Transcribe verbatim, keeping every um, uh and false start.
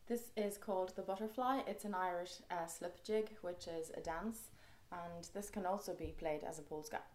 This is called the butterfly. It's an Irish uh, slip jig, which is a dance, and this can also be played as a polska.